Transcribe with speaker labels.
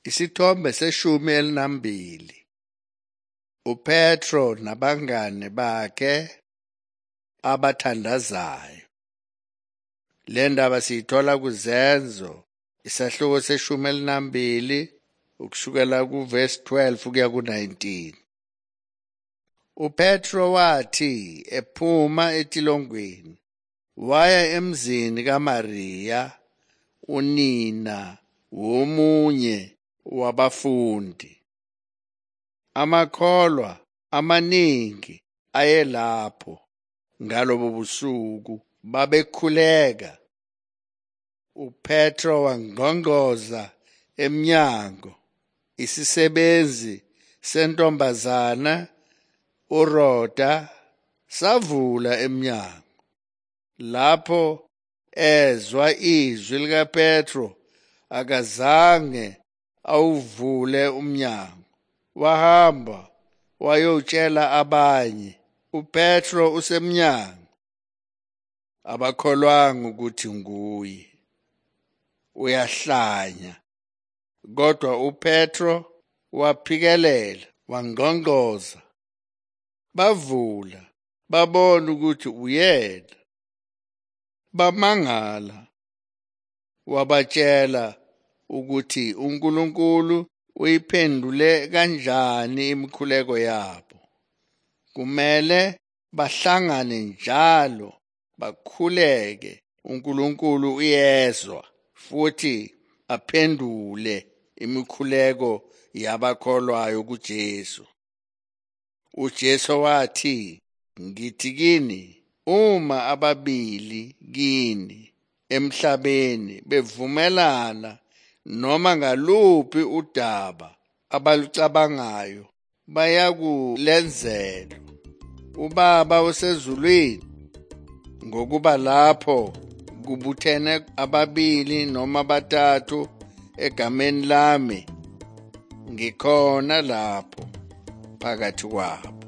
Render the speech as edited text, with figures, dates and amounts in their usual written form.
Speaker 1: Isithombe seshumi elinambili. uPetro nabangane bakhe abathandazayo. Le ndaba siyithola kuZenzo isahluko seshumi elinambili ukushukela kuverse 12 kuya ku-19. uPetro wathi ephuma etilongweni waya emzini kaMariya unina womunye wabafundi. Amakholwa amaningi ayelapho ngalobo busuku babekhuleka. uPetro wangqongqoza emnyango. Isisebenzi sentombazana uRhoda savula emnyango. Lapho ezwa izwi likaPetro akazange awuvule umnyango. Wahamba wayotshela abanye, uPetro usemnyango. Abakholwanga ukuthi nguye, uyahlanya. Kodwa uPetro waphikelela, wangqongqoza. Bavula, babona ukuthi uyena. Bamangala. Wabatshela ukuthi uNkulunkulu uyiphendule kanjani imikhuleko yabo. Kumele bahlangane njalo bakhuleke. uNkulunkulu uyezwa futhi aphendule imikhuleko yabakholwayo kuJesu. uJesu wathi, ngithi kini, uma ababili kini emhlabeni bevumelana noma ngaluphi udaba abalucabangayo, bayakulenzelwa uBaba osezulwini. Ngokuba lapho kubuthene ababili noma batatu egameni lami, ngikhona lapho phakathi kwabo.